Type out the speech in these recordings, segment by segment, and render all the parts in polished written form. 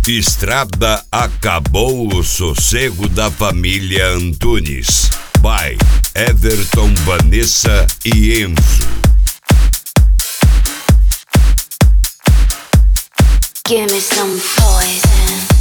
Estrada acabou o sossego da família Antunes. By Everton, Vanessa e Enzo. Give me some poison.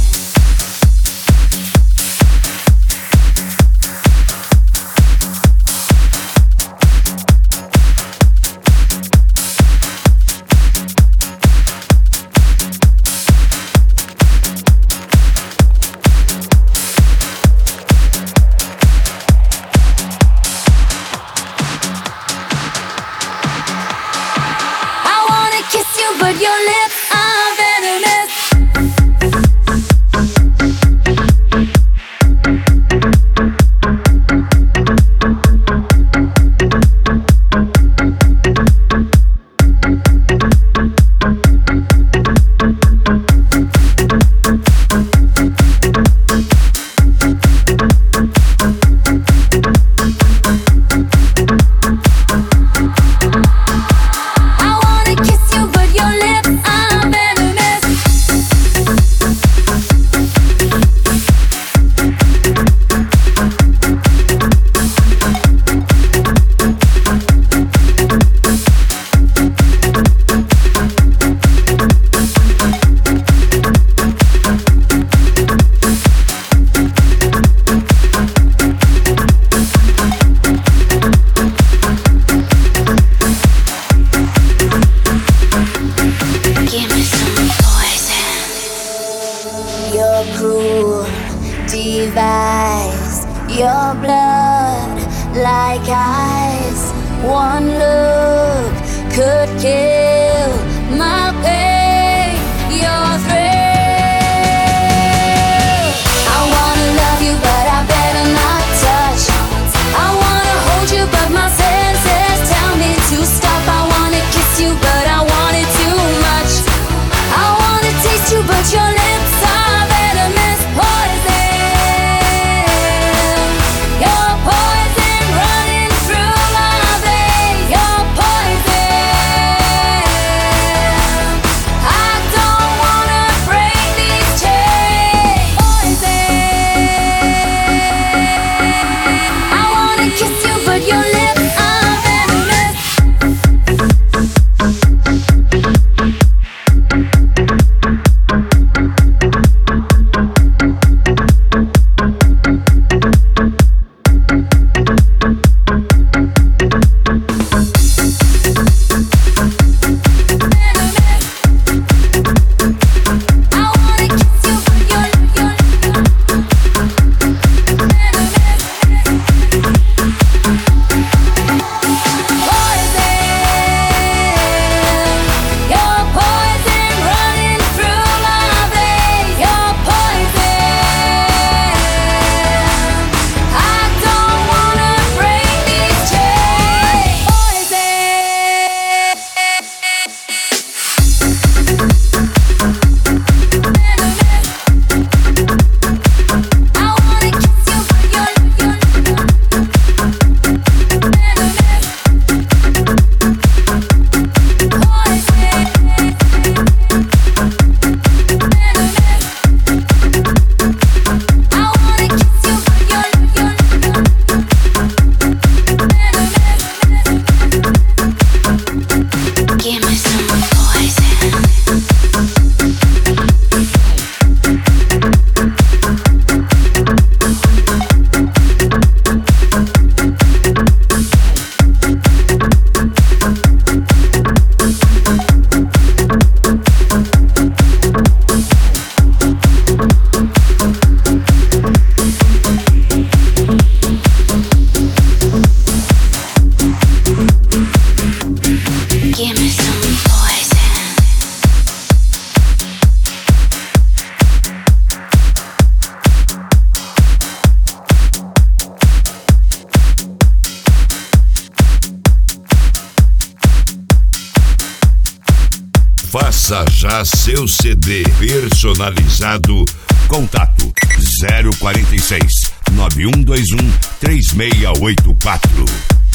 But your lips are venomous. Device your blood like ice. One look could kill my pain, your thrill. I wanna love you, but I better not touch. I wanna hold you, but my senses tell me to stop. I wanna kiss you, but I want it too much. I wanna taste you, but your lips are venomous poison. Faça já seu CD personalizado. Contato 046 9121 3684.